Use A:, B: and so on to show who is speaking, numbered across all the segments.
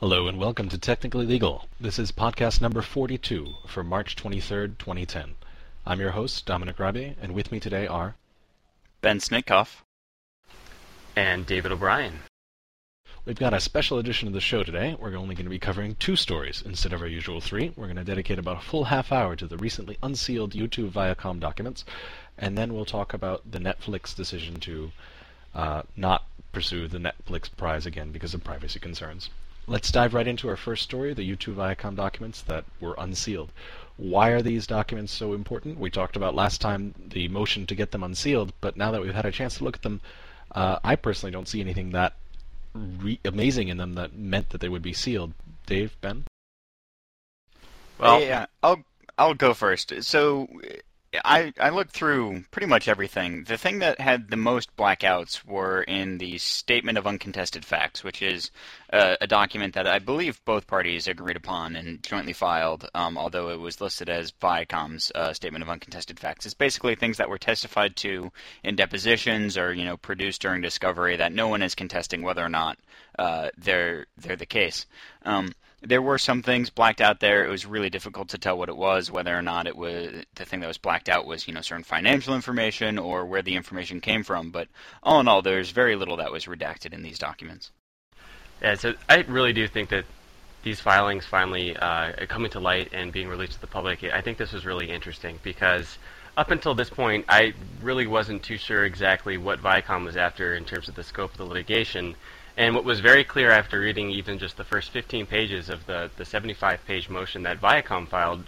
A: Hello and welcome to Technically Legal. This is podcast number 42 for March 23rd, 2010. I'm your host, Dominic Rabe, and with me today are
B: Ben Snitkoff
C: and David O'Brien.
A: We've got a special edition of the show today. We're only going to be covering 2 stories instead of our usual 3. We're going to dedicate about a full half hour to the recently unsealed YouTube Viacom documents, and then we'll talk about the Netflix decision to not pursue the Netflix prize again because of privacy concerns. Let's dive right into our first story, the YouTube Viacom documents that were unsealed. Why are these documents so important? We talked about last time the motion to get them unsealed, but now that we've had a chance to look at them, I personally don't see anything that amazing in them that meant that they would be sealed. Dave, Ben?
B: Well, yeah, I'll go first. So I looked through pretty much everything. The thing that had the most blackouts were in the Statement of Uncontested Facts, which is a document that I believe both parties agreed upon and jointly filed, although it was listed as Viacom's Statement of Uncontested Facts. It's basically things that were testified to in depositions or, produced during discovery that no one is contesting whether or not they're the case. There were some things blacked out there. It was really difficult to tell what it was, whether or not it was the thing that was blacked out was, certain financial information or where the information came from. But all in all, there's very little that was redacted in these documents.
C: Yeah, so I really do think that these filings finally coming to light and being released to the public, I think this was really interesting because up until this point, I really wasn't too sure exactly what Viacom was after in terms of the scope of the litigation. And what was very clear after reading even just the first 15 pages of the 75-page motion that Viacom filed,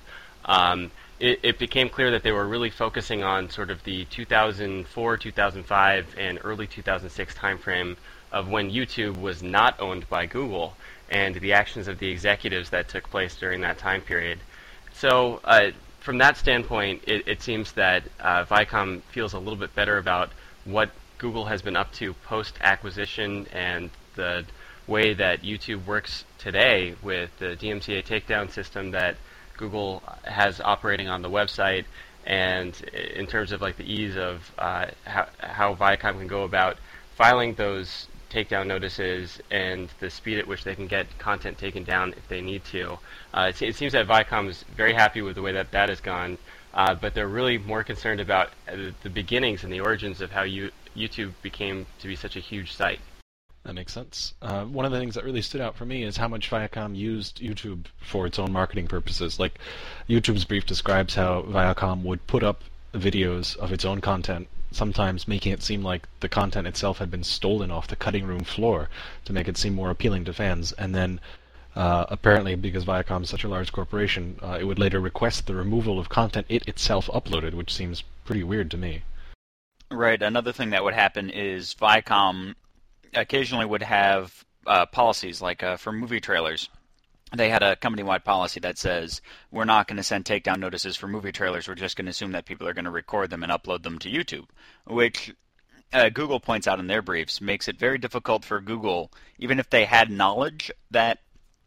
C: it became clear that they were really focusing on sort of the 2004, 2005, and early 2006 timeframe of when YouTube was not owned by Google and the actions of the executives that took place during that time period. So from that standpoint, it seems that Viacom feels a little bit better about what Google has been up to post-acquisition and the way that YouTube works today with the DMCA takedown system that Google has operating on the website, and in terms of like the ease of how Viacom can go about filing those takedown notices and the speed at which they can get content taken down if they need to. It seems that Viacom is very happy with the way that has gone, but they're really more concerned about the beginnings and the origins of how YouTube became to be such a huge site.
A: That makes sense. One of the things that really stood out for me is how much Viacom used YouTube for its own marketing purposes. Like, YouTube's brief describes how Viacom would put up videos of its own content, sometimes making it seem like the content itself had been stolen off the cutting room floor to make it seem more appealing to fans. And then, apparently, because Viacom is such a large corporation, it would later request the removal of content it itself uploaded, which seems pretty weird to me.
B: Right. Another thing that would happen is Viacom occasionally would have policies, like for movie trailers. They had a company-wide policy that says, we're not going to send takedown notices for movie trailers, we're just going to assume that people are going to record them and upload them to YouTube, which Google points out in their briefs makes it very difficult for Google, even if they had knowledge that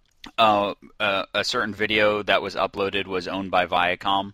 B: a certain video that was uploaded was owned by Viacom.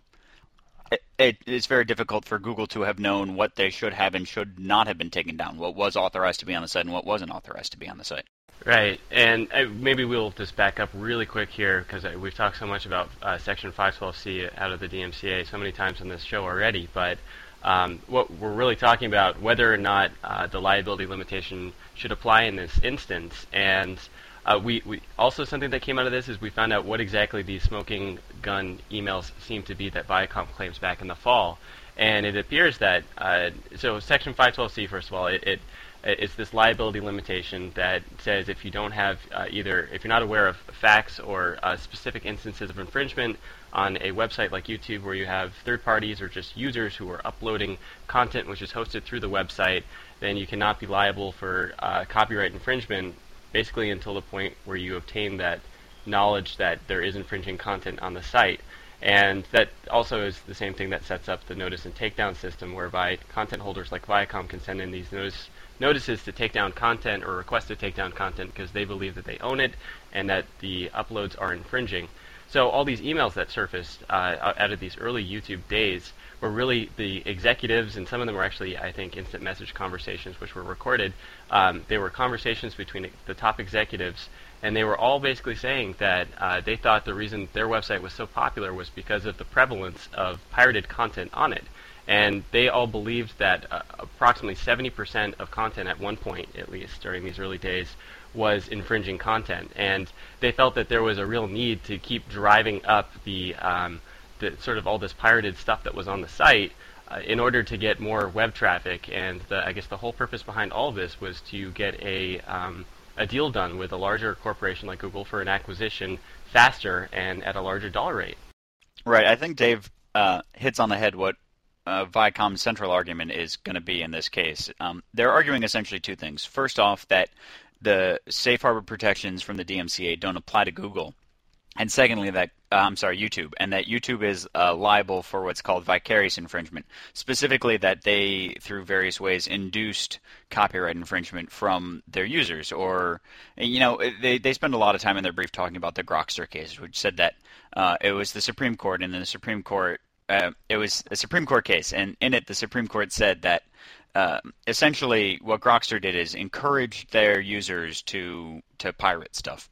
B: It's very difficult for Google to have known what they should have and should not have been taken down, what was authorized to be on the site and what wasn't authorized to be on the site.
C: Right, and maybe we'll just back up really quick here because we've talked so much about Section 512C out of the DMCA so many times on this show already, but what we're really talking about, whether or not the liability limitation should apply in this instance, and we also, something that came out of this is we found out what exactly these smoking gun emails seem to be that Viacom claims back in the fall. And it appears that, so Section 512C, first of all, it's this liability limitation that says if you don't have either, if you're not aware of facts or specific instances of infringement on a website like YouTube where you have third parties or just users who are uploading content which is hosted through the website, then you cannot be liable for copyright infringement basically until the point where you obtain that knowledge that there is infringing content on the site. And that also is the same thing that sets up the notice and takedown system, whereby content holders like Viacom can send in these notices to take down content or request to take down content because they believe that they own it and that the uploads are infringing. So all these emails that surfaced out of these early YouTube days were really the executives, and some of them were actually, I think, instant message conversations which were recorded. They were conversations between the top executives and they were all basically saying that they thought the reason their website was so popular was because of the prevalence of pirated content on it. And they all believed that approximately 70% of content at one point, at least during these early days, was infringing content. And they felt that there was a real need to keep driving up the sort of all this pirated stuff that was on the site in order to get more web traffic. And I guess the whole purpose behind all of this was to get a deal done with a larger corporation like Google for an acquisition faster and at a larger dollar rate.
B: Right. I think Dave hits on the head what Viacom's central argument is going to be in this case. They're arguing essentially two things. First off, that the safe harbor protections from the DMCA don't apply to Google. And secondly, that YouTube, and that YouTube is liable for what's called vicarious infringement, specifically that they, through various ways, induced copyright infringement from their users. Or, they spend a lot of time in their brief talking about the Grokster case, which said that it was the Supreme Court, and then the Supreme Court, it was a Supreme Court case, and in it the Supreme Court said that essentially what Grokster did is encourage their users to pirate stuff.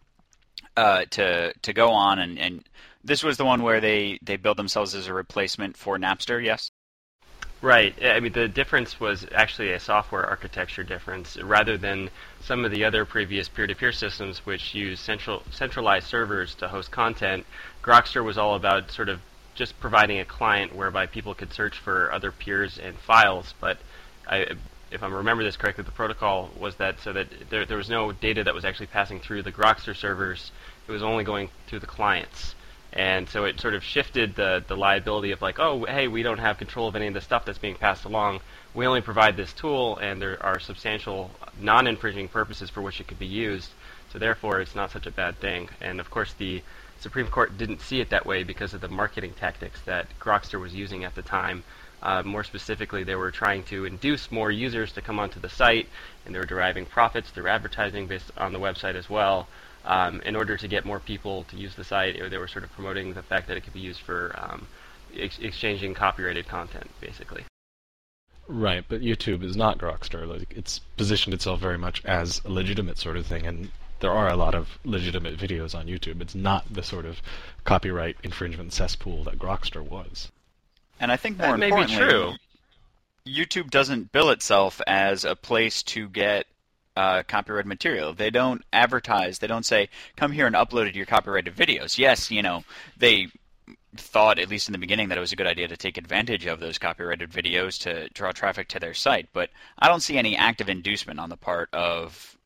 B: To go on, and this was the one where they built themselves as a replacement for Napster, yes?
C: Right. I mean, the difference was actually a software architecture difference, rather than some of the other previous peer-to-peer systems which use centralized servers to host content. Grokster was all about sort of just providing a client whereby people could search for other peers and files, but if I remember this correctly, the protocol was that so that there was no data that was actually passing through the Grokster servers. It was only going through the clients. And so it sort of shifted the liability of like, oh, hey, we don't have control of any of the stuff that's being passed along. We only provide this tool, and there are substantial non-infringing purposes for which it could be used. So therefore, it's not such a bad thing. And of course, the Supreme Court didn't see it that way because of the marketing tactics that Grokster was using at the time. More specifically, they were trying to induce more users to come onto the site, and they were deriving profits through advertising based on the website as well. In order to get more people to use the site, they were sort of promoting the fact that it could be used for exchanging copyrighted content, basically.
A: Right, but YouTube is not Grokster. Like, it's positioned itself very much as a legitimate sort of thing, and there are a lot of legitimate videos on YouTube. It's not the sort of copyright infringement cesspool that Grokster was.
B: And I think more importantly, YouTube doesn't bill itself as a place to get copyrighted material. They don't advertise. They don't say, come here and upload your copyrighted videos. Yes, they thought, at least in the beginning, that it was a good idea to take advantage of those copyrighted videos to draw traffic to their site. But I don't see any active inducement on the part of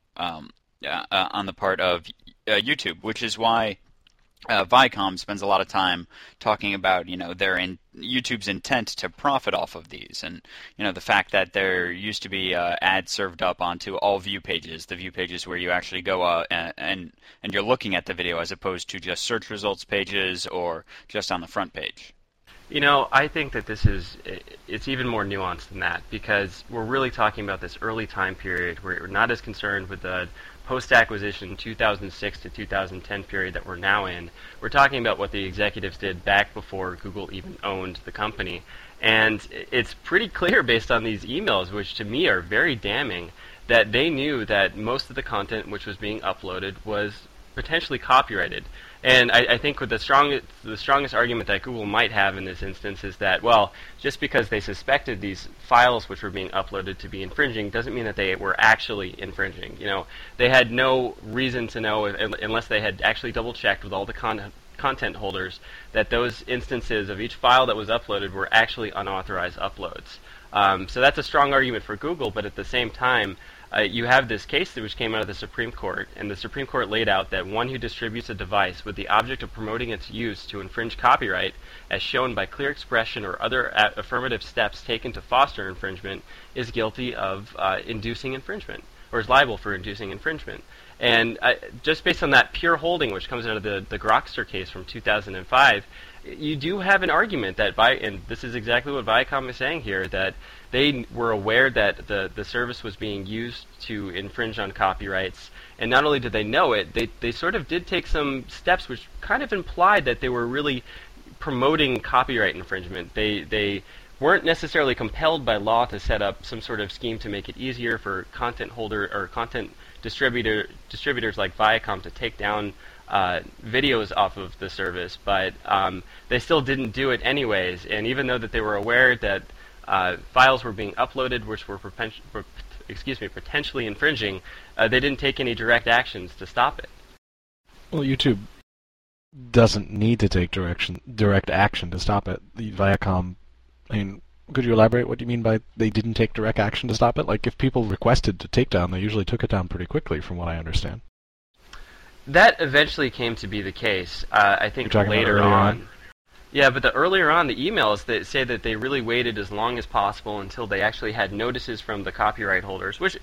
B: YouTube, which is why Viacom spends a lot of time talking about, YouTube's intent to profit off of these, and the fact that there used to be ads served up onto all view pages, the view pages where you actually go and you're looking at the video as opposed to just search results pages or just on the front page.
C: I think that it's even more nuanced than that, because we're really talking about this early time period where we're not as concerned with the post-acquisition 2006 to 2010 period that we're now in. We're talking about what the executives did back before Google even owned the company. And it's pretty clear based on these emails, which to me are very damning, that they knew that most of the content which was being uploaded was potentially copyrighted. And I think with the strongest argument that Google might have in this instance is that, well, just because they suspected these files which were being uploaded to be infringing doesn't mean that they were actually infringing. They had no reason to know, unless they had actually double-checked with all the content holders, that those instances of each file that was uploaded were actually unauthorized uploads. So that's a strong argument for Google, but at the same time, you have this case which came out of the Supreme Court, and the Supreme Court laid out that one who distributes a device with the object of promoting its use to infringe copyright, as shown by clear expression or other affirmative steps taken to foster infringement, is guilty of inducing infringement, or is liable for inducing infringement. And just based on that pure holding, which comes out of the Grokster case from 2005, you do have an argument that, and this is exactly what Viacom is saying here, that they were aware that the service was being used to infringe on copyrights, and not only did they know it, they sort of did take some steps which kind of implied that they were really promoting copyright infringement. They weren't necessarily compelled by law to set up some sort of scheme to make it easier for content holder or content distributors like Viacom to take down videos off of the service, but they still didn't do it anyways. And even though that they were aware that files were being uploaded which were potentially infringing, they didn't take any direct actions to stop it.
A: Well, YouTube doesn't need to take direct action to stop it. The Viacom, I mean, could you elaborate what you mean by they didn't take direct action to stop it? Like, if people requested to take down, they usually took it down pretty quickly, from what I understand.
C: That eventually came to be the case. I think later on. Yeah, but earlier on, the emails that say that they really waited as long as possible until they actually had notices from the copyright holders, which,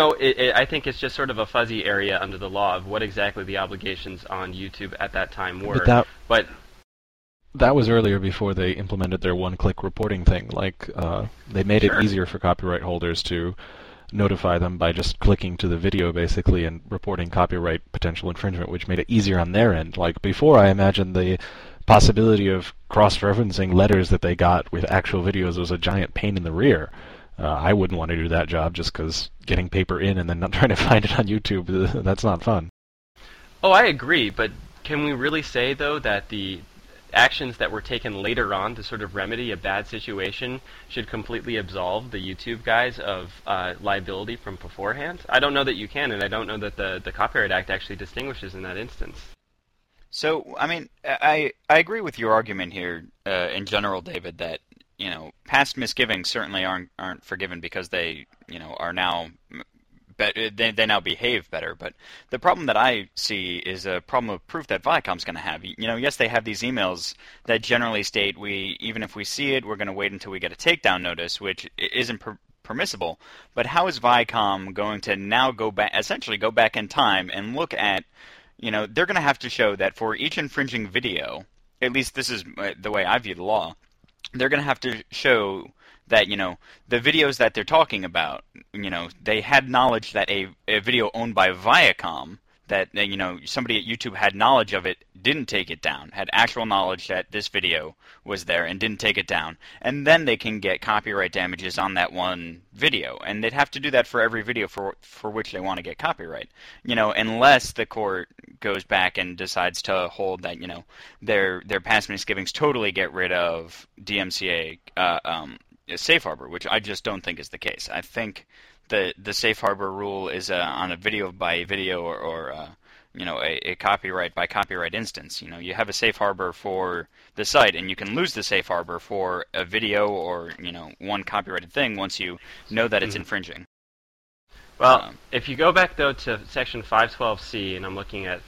C: I think it's just sort of a fuzzy area under the law of what exactly the obligations on YouTube at that time were. But
A: that was earlier, before they implemented their one-click reporting thing. Like, they made it easier for copyright holders to notify them by just clicking to the video, basically, and reporting copyright potential infringement, which made it easier on their end. Like, before, I imagine the possibility of cross-referencing letters that they got with actual videos was a giant pain in the rear. I wouldn't want to do that job, just because getting paper in and then not trying to find it on YouTube, that's not fun.
C: Oh, I agree, but can we really say, though, that the actions that were taken later on to sort of remedy a bad situation should completely absolve the YouTube guys of liability from beforehand? I don't know that you can, and I don't know that the Copyright Act actually distinguishes in that instance.
B: So, I mean, I agree with your argument here in general, David, that, past misgivings certainly aren't forgiven because they, are now they now behave better. But the problem that I see is a problem of proof that Viacom's going to have. Yes, they have these emails that generally state even if we see it, we're going to wait until we get a takedown notice, which isn't permissible. But how is Viacom going to now essentially go back in time and look at, they're going to have to show that for each infringing video, at least this is the way I view the law, they're going to have to show that, the videos that they're talking about, they had knowledge that a video owned by Viacom, that, somebody at YouTube had knowledge of it, didn't take it down, had actual knowledge that this video was there and didn't take it down, and then they can get copyright damages on that one video. And they'd have to do that for every video for which they want to get copyright, unless the court goes back and decides to hold that, their past misgivings totally get rid of DMCA safe harbor, which I just don't think is the case. I think the safe harbor rule is on a video by video or a copyright by copyright instance. You have a safe harbor for the site, and you can lose the safe harbor for a video or one copyrighted thing once you know that it's infringing.
C: Well, if you go back though to section 512C, and I'm looking at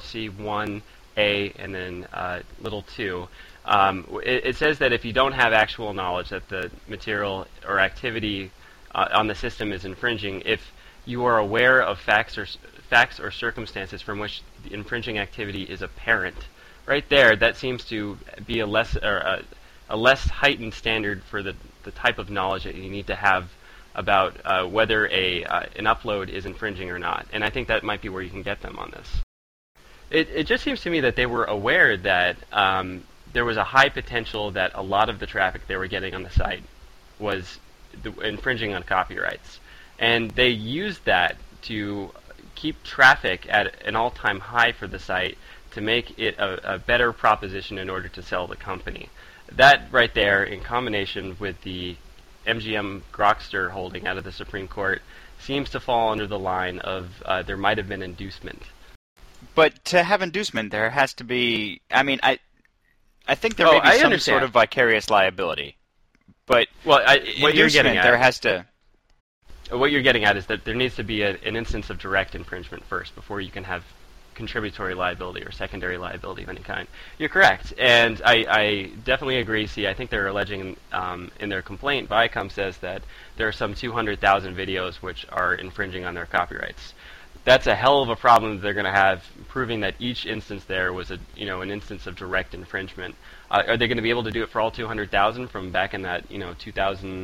C: 512C1A and then little 2. It says that if you don't have actual knowledge that the material or activity on the system is infringing, if you are aware of facts or circumstances from which the infringing activity is apparent, right there, that seems to be a less heightened standard for the type of knowledge that you need to have about whether an upload is infringing or not. And I think that might be where you can get them on this. It just seems to me that they were aware that there was a high potential that a lot of the traffic they were getting on the site was infringing on copyrights. And they used that to keep traffic at an all-time high for the site to make it a better proposition in order to sell the company. That right there, in combination with the MGM Grokster holding out of the Supreme Court, seems to fall under the line of there might have been inducement.
B: But to have inducement, there has to be... I mean, I think there may be some sort of vicarious liability. But
C: what you're getting at,
B: there has to...
C: What you're getting at is that there needs to be an instance of direct infringement first before you can have contributory liability or secondary liability of any kind. You're correct, and I definitely agree. See, I think they're alleging in their complaint, Viacom says that there are some 200,000 videos which are infringing on their copyrights. That's a hell of a problem that they're going to have, proving that each instance there was an instance of direct infringement. Are they going to be able to do it for all 200,000 from back in that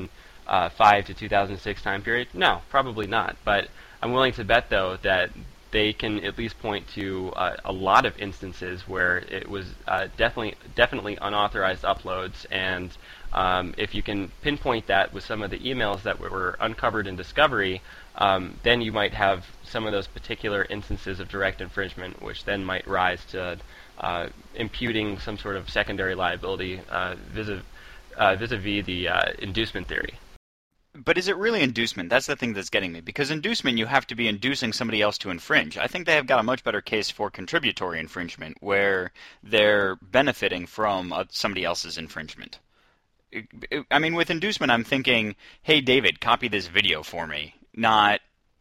C: 2005 to 2006 time period? No, probably not. But I'm willing to bet though that they can at least point to a lot of instances where it was definitely unauthorized uploads, and if you can pinpoint that with some of the emails that were uncovered in discovery, then you might have some of those particular instances of direct infringement, which then might rise to imputing some sort of secondary liability vis-a-vis the inducement theory.
B: But is it really inducement? That's the thing that's getting me. Because inducement, you have to be inducing somebody else to infringe. I think they have got a much better case for contributory infringement, where they're benefiting from somebody else's infringement. I mean, with inducement, I'm thinking, hey, David, copy this video for me. Not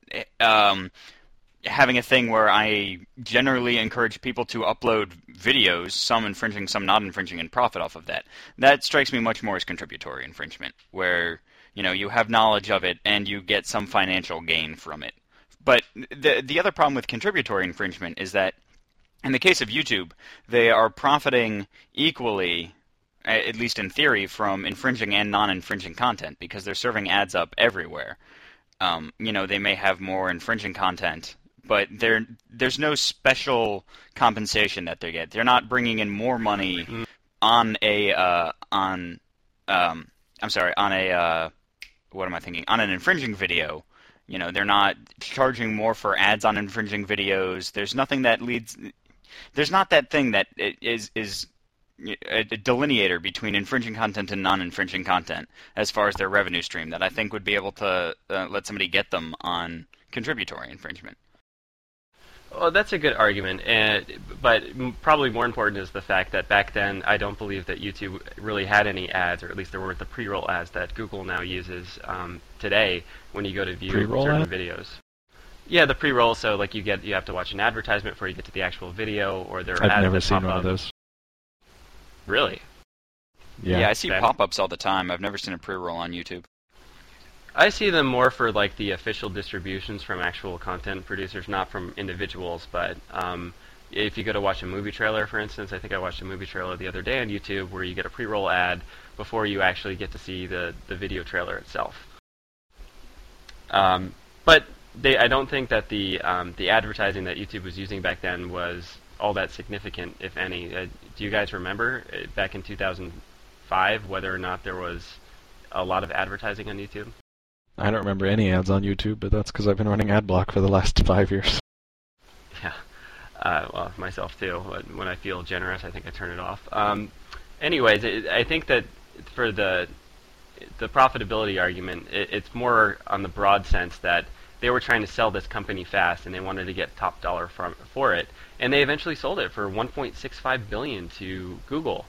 B: having a thing where I generally encourage people to upload videos, some infringing, some not infringing, and profit off of that. That strikes me much more as contributory infringement, where you have knowledge of it and you get some financial gain from it. But the other problem with contributory infringement is that in the case of YouTube, they are profiting equally, at least in theory, from infringing and non-infringing content because they're serving ads up everywhere. They may have more infringing content, but there's no special compensation that they get. They're not bringing in more money on an infringing video. They're not charging more for ads on infringing videos. There's nothing that leads. There's not that thing that is a delineator between infringing content and non-infringing content as far as their revenue stream that I think would be able to let somebody get them on contributory infringement.
C: Well, that's a good argument, but probably more important is the fact that back then I don't believe that YouTube really had any ads, or at least there weren't the pre-roll ads that Google now uses today when you go to view certain videos. Yeah, the pre-roll. So like you have to watch an advertisement before you get to the actual video, or there are ads.
A: I've never seen one of those.
C: Really?
B: Yeah, I see pop-ups all the time. I've never seen a pre-roll on YouTube.
C: I see them more for like the official distributions from actual content producers, not from individuals. But if you go to watch a movie trailer, for instance, I think I watched a movie trailer the other day on YouTube where you get a pre-roll ad before you actually get to see the video trailer itself. But I don't think that the advertising that YouTube was using back then was all that significant, if any. Do you guys remember back in 2005 whether or not there was a lot of advertising on YouTube?
A: I don't remember any ads on YouTube, but that's because I've been running AdBlock for the last 5 years.
C: Yeah, well, myself too. When I feel generous, I think I turn it off. Anyways, I think that for the profitability argument, it's more on the broad sense that they were trying to sell this company fast, and they wanted to get top dollar for it, and they eventually sold it for $1.65 billion to Google.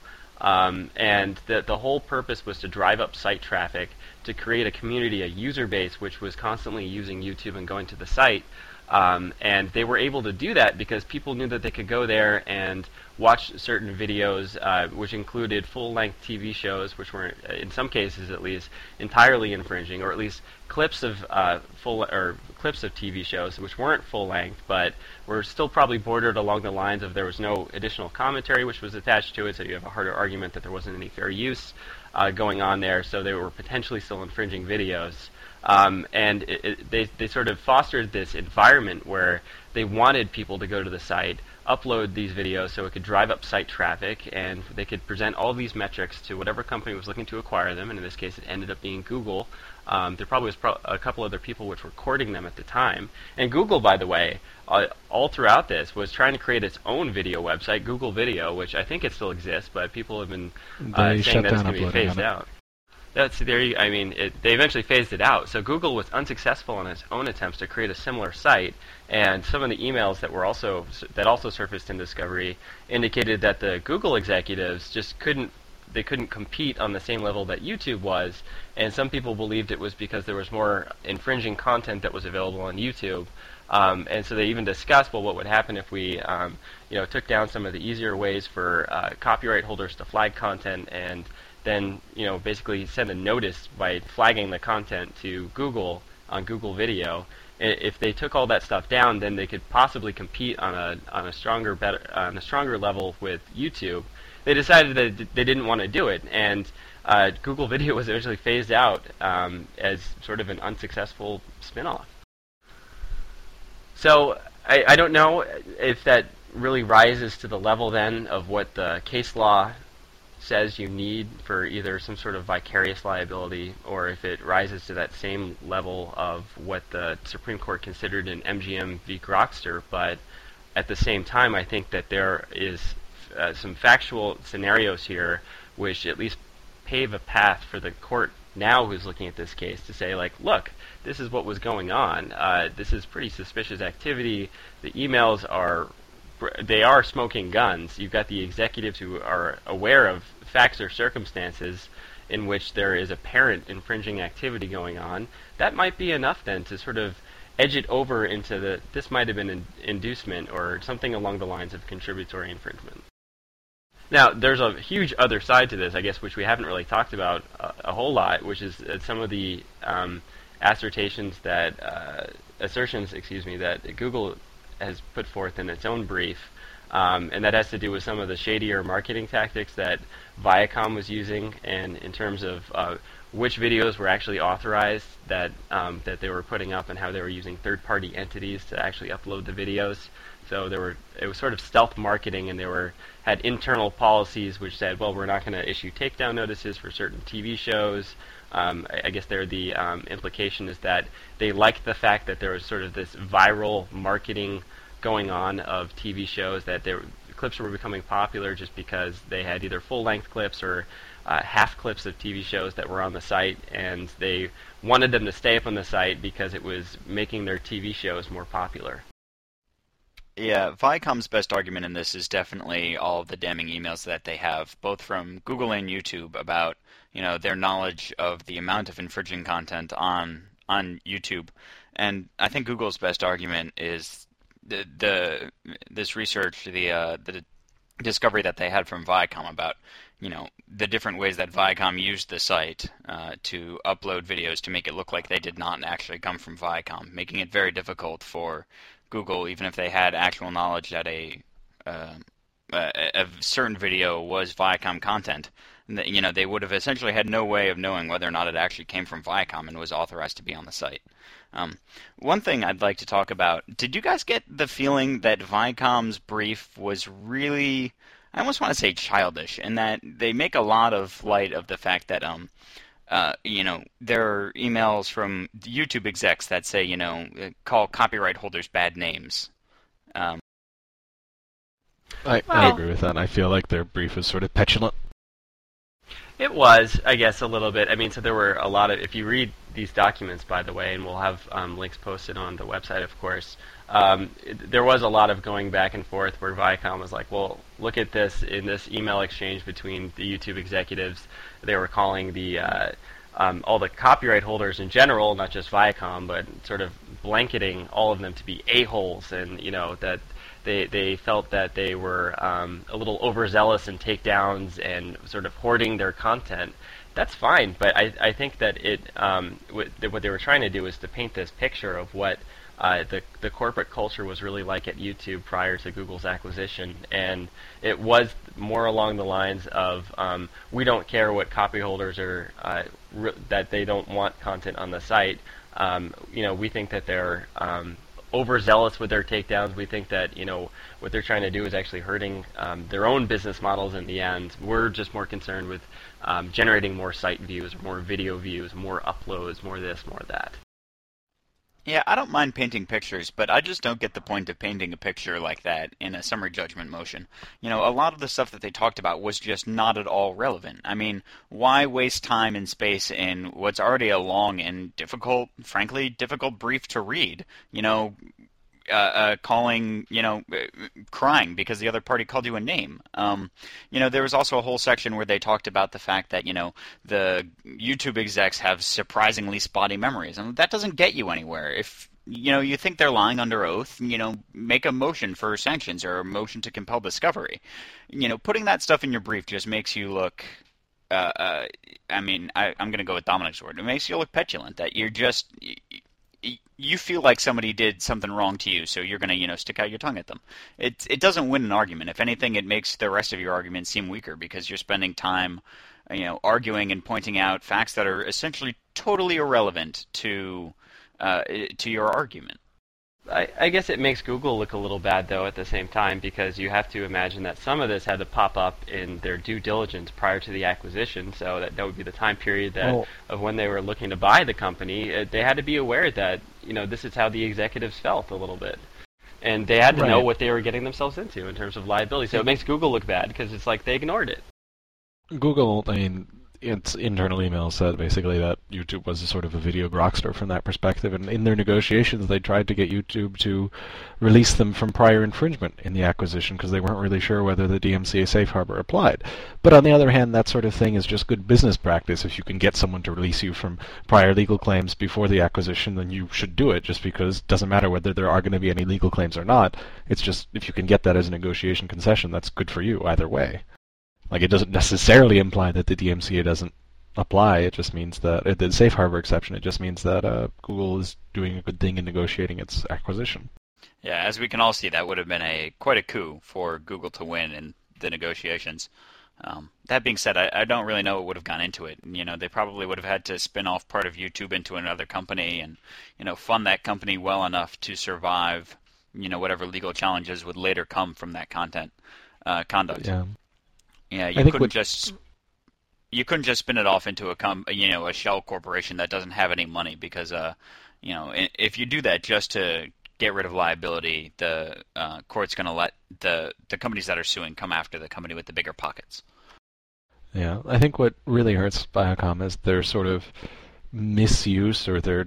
C: And the whole purpose was to drive up site traffic, to create a community, a user base, which was constantly using YouTube and going to the site. And they were able to do that because people knew that they could go there and watch certain videos, which included full-length TV shows, which were, in some cases at least, entirely infringing, or at least clips of clips of TV shows which weren't full-length, but were still probably bordered along the lines of there was no additional commentary which was attached to it, so you have a harder argument that there wasn't any fair use going on there, so they were potentially still infringing videos. And they sort of fostered this environment where they wanted people to go to the site, upload these videos so it could drive up site traffic, and they could present all these metrics to whatever company was looking to acquire them, and in this case it ended up being Google. There probably was a couple other people which were courting them at the time. And Google, by the way, all throughout this was trying to create its own video website, Google Video, which I think it still exists, but people have been saying that it's going to be phased out. They eventually phased it out. So Google was unsuccessful in its own attempts to create a similar site, and some of the emails that also surfaced in discovery indicated that the Google executives just couldn't compete on the same level that YouTube was, and some people believed it was because there was more infringing content that was available on YouTube. And so they even discussed, well, what would happen if we took down some of the easier ways for copyright holders to flag content, and then basically send a notice by flagging the content to Google on Google Video. If they took all that stuff down, then they could possibly compete on a stronger level with YouTube. They decided that they didn't want to do it, and Google Video was eventually phased out as sort of an unsuccessful spin-off. So I don't know if that really rises to the level then of what the case law says you need for either some sort of vicarious liability, or if it rises to that same level of what the Supreme Court considered in MGM v. Grokster. But at the same time, I think that there is some factual scenarios here which at least pave a path for the court now who's looking at this case to say, like, look, this is what was going on. This is pretty suspicious activity. The emails they are smoking guns. You've got the executives who are aware of facts or circumstances in which there is apparent infringing activity going on. That might be enough then to sort of edge it over into this might have been an inducement or something along the lines of contributory infringement. Now, there's a huge other side to this, I guess, which we haven't really talked about a whole lot, which is some of the assertions that Google has put forth in its own brief, and that has to do with some of the shadier marketing tactics that Viacom was using, and in terms of which videos were actually authorized that they were putting up, and how they were using third-party entities to actually upload the videos. So it was sort of stealth marketing, and had internal policies which said, well, we're not going to issue takedown notices for certain TV shows. I guess the implication is that they liked the fact that there was sort of this viral marketing going on of TV shows, that clips were becoming popular just because they had either full-length clips or half clips of TV shows that were on the site, and they wanted them to stay up on the site because it was making their TV shows more popular.
B: Yeah, Viacom's best argument in this is definitely all of the damning emails that they have, both from Google and YouTube, about their knowledge of the amount of infringing content on YouTube. And I think Google's best argument is this research, the discovery that they had from Viacom about the different ways that Viacom used the site to upload videos to make it look like they did not actually come from Viacom, making it very difficult for Google, even if they had actual knowledge that a certain video was Viacom content, they would have essentially had no way of knowing whether or not it actually came from Viacom and was authorized to be on the site. One thing I'd like to talk about, did you guys get the feeling that Viacom's brief was really, I almost want to say childish, in that they make a lot of light of the fact that there are emails from YouTube execs that say, call copyright holders bad names.
A: I agree with that. I feel like their brief is sort of petulant.
C: It was, I guess, a little bit. I mean, so there were a lot of, if you read these documents, by the way, and we'll have links posted on the website, of course, there was a lot of going back and forth where Viacom was like, well, look at this, in this email exchange between the YouTube executives, they were calling all the copyright holders in general, not just Viacom, but sort of blanketing all of them to be a-holes, and that they felt that they were a little overzealous in takedowns and sort of hoarding their content. That's fine, but I think that what they were trying to do is to paint this picture of what the corporate culture was really like at YouTube prior to Google's acquisition, and it was more along the lines of we don't care what copy holders are that they don't want content on the site. We think that they're overzealous with their takedowns. We think that what they're trying to do is actually hurting their own business models in the end. We're just more concerned with generating more site views, more video views, more uploads, more this, more that.
B: Yeah, I don't mind painting pictures, but I just don't get the point of painting a picture like that in a summary judgment motion. A lot of the stuff that they talked about was just not at all relevant. I mean, why waste time and space in what's already a long and frankly difficult brief to read? Calling, crying because the other party called you a name. There was also a whole section where they talked about the fact that, the YouTube execs have surprisingly spotty memories, and that doesn't get you anywhere. If, you think they're lying under oath, make a motion for sanctions or a motion to compel discovery. Putting that stuff in your brief just makes you look, I'm going to go with Dominic's word. It makes you look petulant, that you're just... You feel like somebody did something wrong to you, so you're going to, stick out your tongue at them. It doesn't win an argument. If anything, it makes the rest of your argument seem weaker because you're spending time, arguing and pointing out facts that are essentially totally irrelevant to your argument.
C: I guess it makes Google look a little bad, though, at the same time, because you have to imagine that some of this had to pop up in their due diligence prior to the acquisition, so that would be the time period of when they were looking to buy the company. They had to be aware that, this is how the executives felt a little bit. And they had to know what they were getting themselves into in terms of liability. So it makes Google look bad, because it's like they ignored it.
A: Google, its internal email said basically that YouTube was a sort of a video grokster from that perspective, and in their negotiations they tried to get YouTube to release them from prior infringement in the acquisition because they weren't really sure whether the DMCA safe harbor applied. But on the other hand, that sort of thing is just good business practice. If you can get someone to release you from prior legal claims before the acquisition, then you should do it, just because it doesn't matter whether there are going to be any legal claims or not. It's just, if you can get that as a negotiation concession, that's good for you either way. Like, it doesn't necessarily imply that the DMCA doesn't apply. It just means that the safe harbor exception. It just means that Google is doing a good thing in negotiating its acquisition.
B: Yeah, as we can all see, that would have been quite a coup for Google to win in the negotiations. That being said, I don't really know what would have gone into it. They probably would have had to spin off part of YouTube into another company and, fund that company well enough to survive, whatever legal challenges would later come from that conduct.
A: Yeah.
B: Yeah, you couldn't just spin it off into a shell corporation that doesn't have any money, because if you do that just to get rid of liability, the court's going to let the companies that are suing come after the company with the bigger pockets.
A: Yeah, I think what really hurts Viacom is their sort of misuse, or their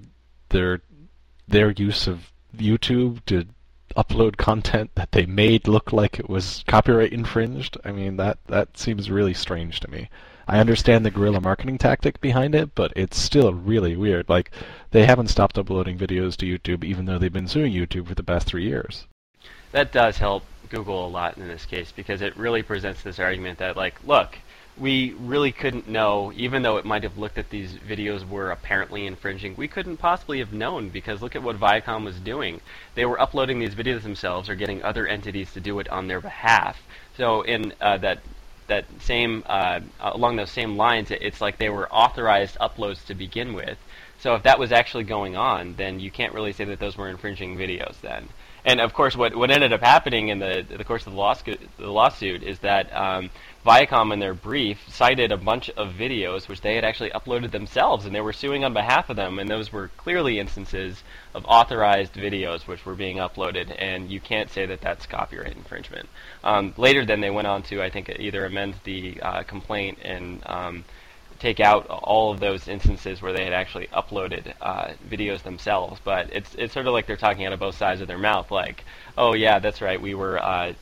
A: use of YouTube to upload content that they made look like it was copyright infringed. I mean, that seems really strange to me. I understand the guerrilla marketing tactic behind it, but it's still really weird. Like, they haven't stopped uploading videos to YouTube even though they've been suing YouTube for the past 3 years.
C: That does help Google a lot in this case, because it really presents this argument that, like, look, we really couldn't know, even though it might have looked that these videos were apparently infringing, we couldn't possibly have known, because look at what Viacom was doing. They were uploading these videos themselves or getting other entities to do it on their behalf. So in that same along those same lines, it's like they were authorized uploads to begin with. So if that was actually going on, then you can't really say that those were infringing videos then. And of course, what ended up happening in the course of the lawsuit is that Viacom, in their brief, cited a bunch of videos which they had actually uploaded themselves, and they were suing on behalf of them, and those were clearly instances of authorized videos which were being uploaded, and you can't say that that's copyright infringement. Later, then, they went on to, I think, either amend the complaint and take out all of those instances where they had actually uploaded videos themselves. But it's sort of like they're talking out of both sides of their mouth, like, oh yeah, that's right, we were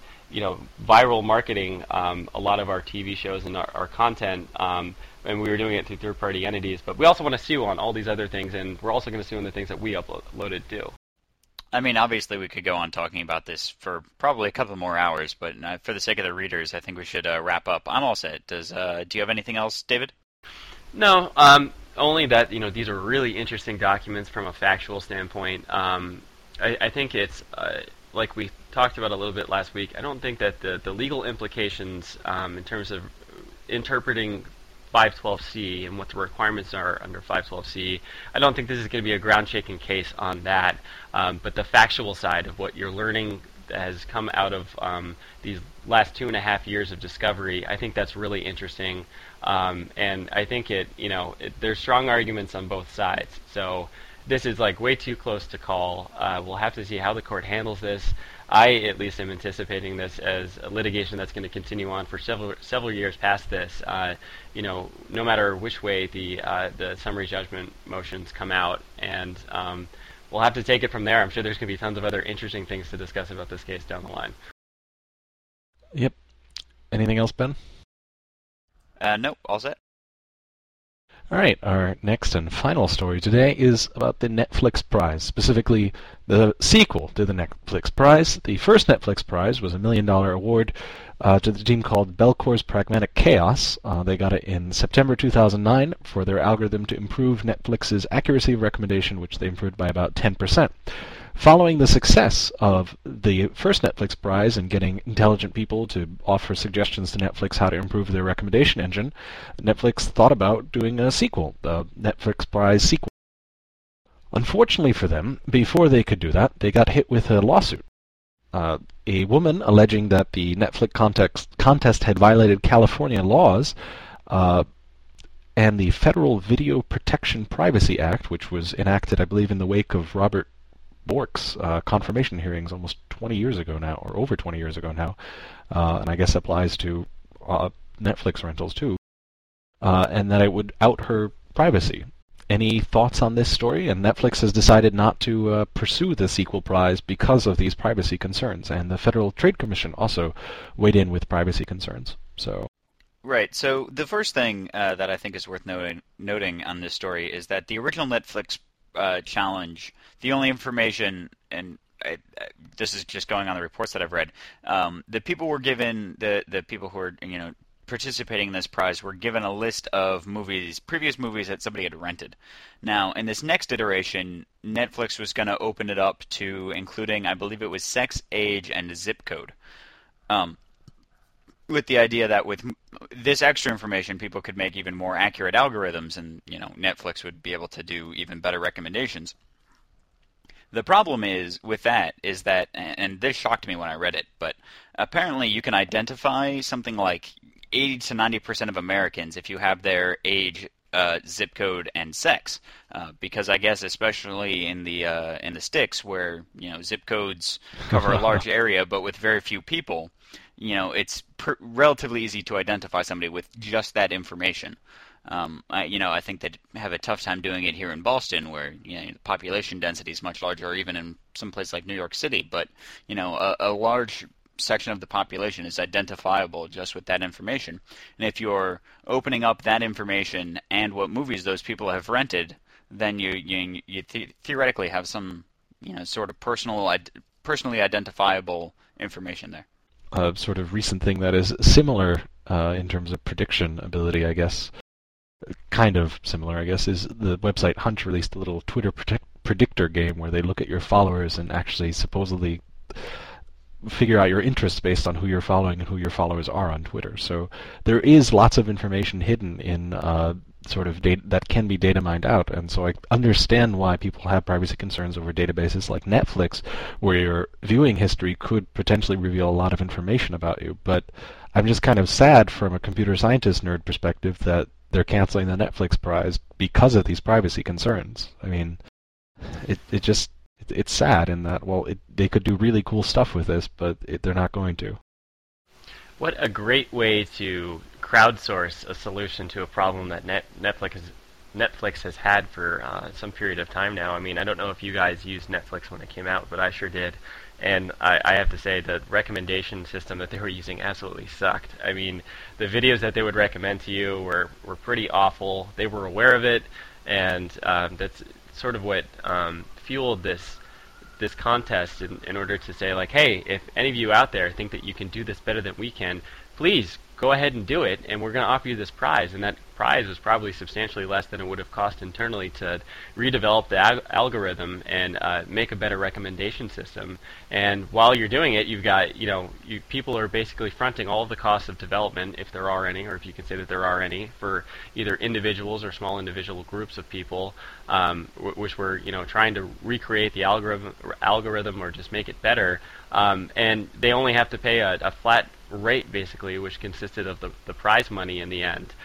C: viral marketing a lot of our TV shows and our content, and we were doing it through third-party entities, but we also want to sue on all these other things, and we're also going to sue on the things that we uploaded too.
B: I mean, obviously we could go on talking about this for probably a couple more hours, but for the sake of the readers, I think we should wrap up. I'm all set. Do you have anything else, David?
C: No, only that these are really interesting documents from a factual standpoint. I think it's like we talked about a little bit last week. I don't think that the legal implications in terms of interpreting 512C and what the requirements are under 512C, I don't think this is going to be a ground-shaking case on that. But the factual side of what you're learning has come out of these last 2.5 years of discovery, I think that's really interesting. And I think there's strong arguments on both sides. So this is like way too close to call. We'll have to see how the court handles this. I at least am anticipating this as a litigation that's going to continue on for several years past this. No matter which way the summary judgment motions come out, and we'll have to take it from there. I'm sure there's going to be tons of other interesting things to discuss about this case down the line.
A: Yep. Anything else, Ben?
B: Nope, all set.
A: All right, our next and final story today is about the Netflix Prize, specifically the sequel to the Netflix Prize. The first Netflix Prize was a $1 million award to the team called Belcore's Pragmatic Chaos. They got it in September 2009 for their algorithm to improve Netflix's accuracy of recommendation, which they improved by about 10%. Following the success of the first Netflix Prize and getting intelligent people to offer suggestions to Netflix how to improve their recommendation engine, Netflix thought about doing a sequel, the Netflix Prize sequel. Unfortunately for them, before they could do that, they got hit with a lawsuit. A woman alleging that the Netflix contest had violated California laws, and the Federal Video Protection Privacy Act, which was enacted, I believe, in the wake of Robert Bork's confirmation hearings almost 20 years ago now, or over 20 years ago now, and I guess applies to Netflix rentals too, and that it would out her privacy. Any thoughts on this story? And Netflix has decided not to pursue the sequel prize because of these privacy concerns, and the Federal Trade Commission also weighed in with privacy concerns. So.
B: Right. So the first thing that I think is worth noting on this story is that the original Netflix challenge, the only information, and this is just going on the reports that I've read, the people were given, the people who were participating in this prize were given a list of previous movies that somebody had rented. Now, in this next iteration, Netflix was going to open it up to including, I believe it was sex, age, and zip code. With the idea that with this extra information, people could make even more accurate algorithms, and Netflix would be able to do even better recommendations. The problem is that, and this shocked me when I read it, but apparently you can identify something like 80 to 90% of Americans if you have their age, zip code, and sex, because I guess especially in the sticks where zip codes cover a large area, but with very few people, it's relatively easy to identify somebody with just that information. I think they'd have a tough time doing it here in Boston, where the population density is much larger, or even in some place like New York City. But a large section of the population is identifiable just with that information. And if you're opening up that information and what movies those people have rented, then you theoretically have some sort of personally identifiable information there.
A: A sort of recent thing that is similar in terms of prediction ability, I guess. Kind of similar, I guess, is the website Hunt released a little Twitter predictor game where they look at your followers and actually supposedly figure out your interests based on who you're following and who your followers are on Twitter. So there is lots of information hidden in sort of data that can be data mined out, and so I understand why people have privacy concerns over databases like Netflix, where your viewing history could potentially reveal a lot of information about you. But I'm just kind of sad from a computer scientist nerd perspective that they're canceling the Netflix prize because of these privacy concerns. I mean, it's sad in that, they could do really cool stuff with this, but they're not going to.
C: What a great way to crowdsource a solution to a problem that Netflix has had for some period of time now. I mean, I don't know if you guys used Netflix when it came out, but I sure did. And I have to say the recommendation system that they were using absolutely sucked. I mean, the videos that they would recommend to you were pretty awful. They were aware of it, and that's sort of what fueled this contest in order to say, like, hey, if any of you out there think that you can do this better than we can, please go ahead and do it, and we're going to offer you this prize. And that prize was probably substantially less than it would have cost internally to redevelop the algorithm and make a better recommendation system. And while you're doing it, you've got, people are basically fronting all of the costs of development, if there are any, or if you can say that there are any, for either individuals or small individual groups of people, which were, trying to recreate the algorithm or just make it better. And they only have to pay a flat rate, basically, which consisted of the prize money in the end.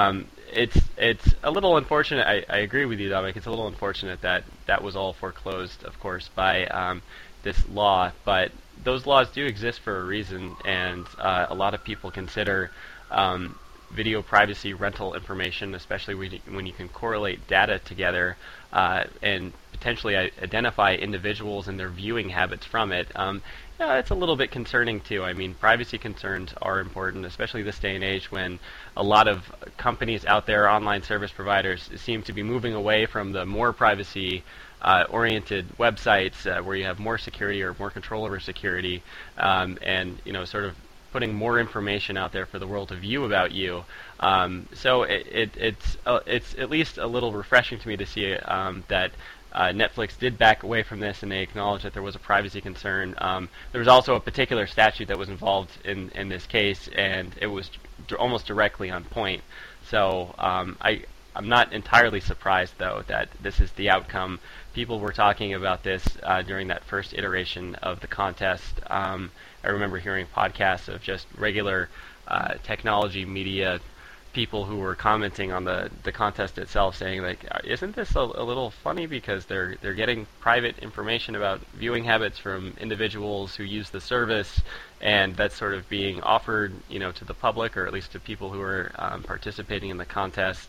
C: It's a little unfortunate. I agree with you, Dominic. It's a little unfortunate that was all foreclosed, of course, by this law. But those laws do exist for a reason, and a lot of people consider video privacy rental information, especially when you can correlate data together and potentially identify individuals and their viewing habits from it. It's a little bit concerning too. I mean, privacy concerns are important, especially this day and age when a lot of companies out there, online service providers, seem to be moving away from the more privacy oriented websites where you have more security or more control over security, and sort of putting more information out there for the world to view about you. So it's at least a little refreshing to me to see that Netflix did back away from this, and they acknowledged that there was a privacy concern. There was also a particular statute that was involved in this case, and it was almost directly on point. So I'm not entirely surprised, though, that this is the outcome. People were talking about this during that first iteration of the contest. I remember hearing podcasts of just regular technology media people who were commenting on the contest itself, saying like, isn't this a little funny because they're getting private information about viewing habits from individuals who use the service, and that's sort of being offered, to the public, or at least to people who are participating in the contest.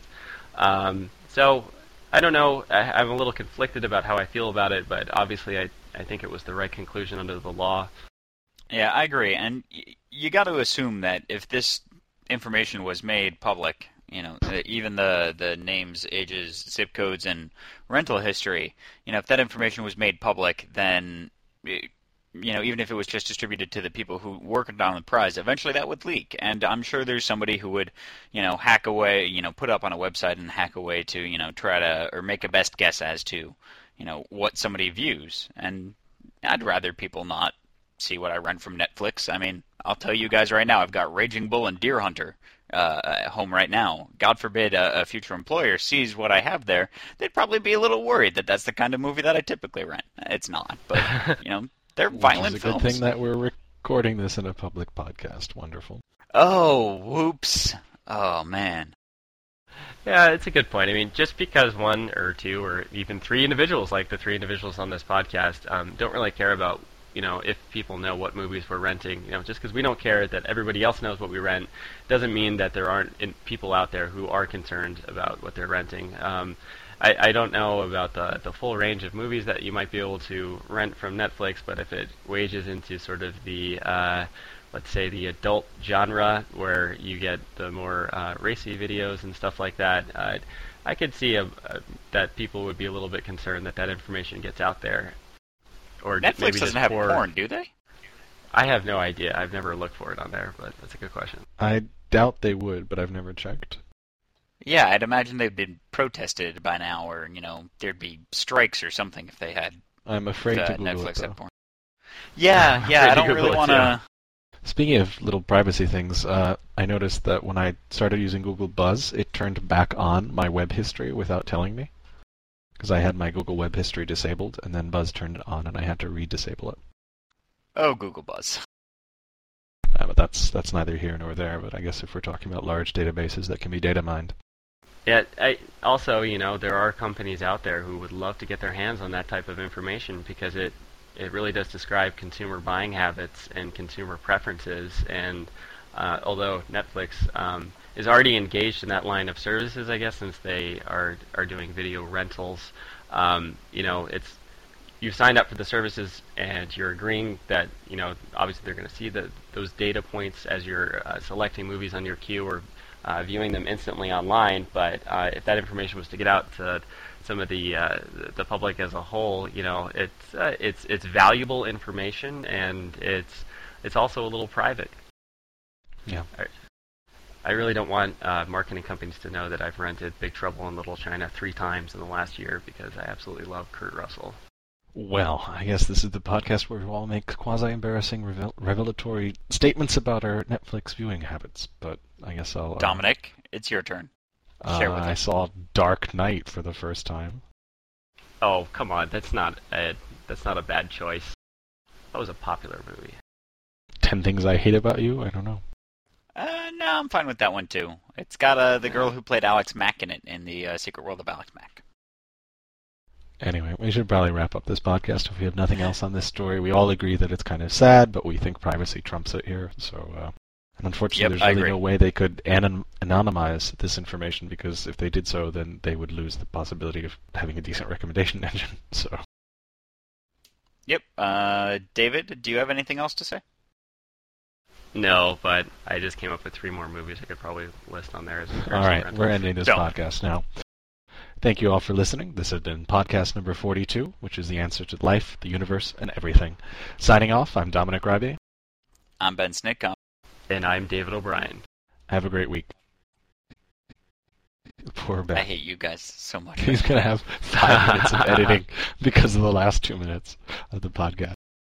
C: So I don't know. I'm a little conflicted about how I feel about it, but obviously I think it was the right conclusion under the law.
B: Yeah, I agree, and you got to assume that if this information was made public, even the names, ages, zip codes, and rental history, if that information was made public, then, even if it was just distributed to the people who worked on the prize, eventually that would leak. And I'm sure there's somebody who would, hack away, put up on a website and hack away to, try to, or make a best guess as to, what somebody views. And I'd rather people not see what I rent from Netflix. I mean, I'll tell you guys right now, I've got Raging Bull and Deer Hunter at home right now. God forbid a future employer sees what I have there. They'd probably be a little worried that that's the kind of movie that I typically rent. It's not, but, they're violent films.
A: It's a good thing that we're recording this in a public podcast. Wonderful.
B: Oh, whoops. Oh, man.
C: Yeah, it's a good point. I mean, just because one or two or even three individuals, like the three individuals on this podcast, don't really care about if people know what movies we're renting, just because we don't care that everybody else knows what we rent, doesn't mean that there aren't people out there who are concerned about what they're renting. I don't know about the full range of movies that you might be able to rent from Netflix, but if it wages into sort of the, let's say, the adult genre, where you get the more racy videos and stuff like that, I could see that people would be a little bit concerned that information gets out there. Or
B: Netflix
C: maybe
B: doesn't have porn, do they?
C: I have no idea. I've never looked for it on there, but that's a good question.
A: I doubt they would, but I've never checked.
B: Yeah, I'd imagine they've been protested by now, or, there'd be strikes or something if they had
A: I'm afraid to Google
B: Netflix
A: it, though.
B: had porn. Yeah, I don't really want to...
A: Speaking of little privacy things, I noticed that when I started using Google Buzz, it turned back on my web history without telling me. Because I had my Google Web History disabled, and then Buzz turned it on, and I had to re-disable it.
B: Oh, Google Buzz.
A: But that's neither here nor there, but I guess if we're talking about large databases that can be data mined.
C: Yeah, also, there are companies out there who would love to get their hands on that type of information, because it really does describe consumer buying habits and consumer preferences, and although Netflix is already engaged in that line of services, I guess, since they are doing video rentals. It's you've signed up for the services, and you're agreeing that obviously they're going to see those data points as you're selecting movies on your queue or viewing them instantly online. But if that information was to get out to some of the public as a whole, it's valuable information, and it's also a little private.
A: Yeah.
C: I really don't want marketing companies to know that I've rented Big Trouble in Little China 3 times in the last year, because I absolutely love Kurt Russell.
A: Well, I guess this is the podcast where we all make quasi-embarrassing revelatory statements about our Netflix viewing habits, but I guess I'll...
B: Dominic, it's your turn. Share with us.
A: I saw Dark Knight for the first time.
C: Oh, come on, that's not a bad choice. That was a popular movie.
A: 10 Things I Hate About You? I don't know.
B: No, I'm fine with that one, too. It's got the girl who played Alex Mack in it, in the Secret World of Alex Mack.
A: Anyway, we should probably wrap up this podcast if we have nothing else on this story. We all agree that it's kind of sad, but we think privacy trumps it here. So, and unfortunately, there's really no way they could anonymize this information, because if they did so, then they would lose the possibility of having a decent recommendation engine. So.
B: Yep. David, do you have anything else to say?
C: No, but I just came up with 3 more movies I could probably list on there.
A: All right, we're ending this podcast now. Thank you all for listening. This has been podcast number 42, which is the answer to life, the universe, and everything. Signing off, I'm Dominic Rybe.
B: I'm Ben Snick.
C: And I'm David O'Brien.
A: Have a great week. Poor Ben.
B: I hate you guys so much.
A: He's going to have 5 minutes of editing because of the last 2 minutes of the podcast.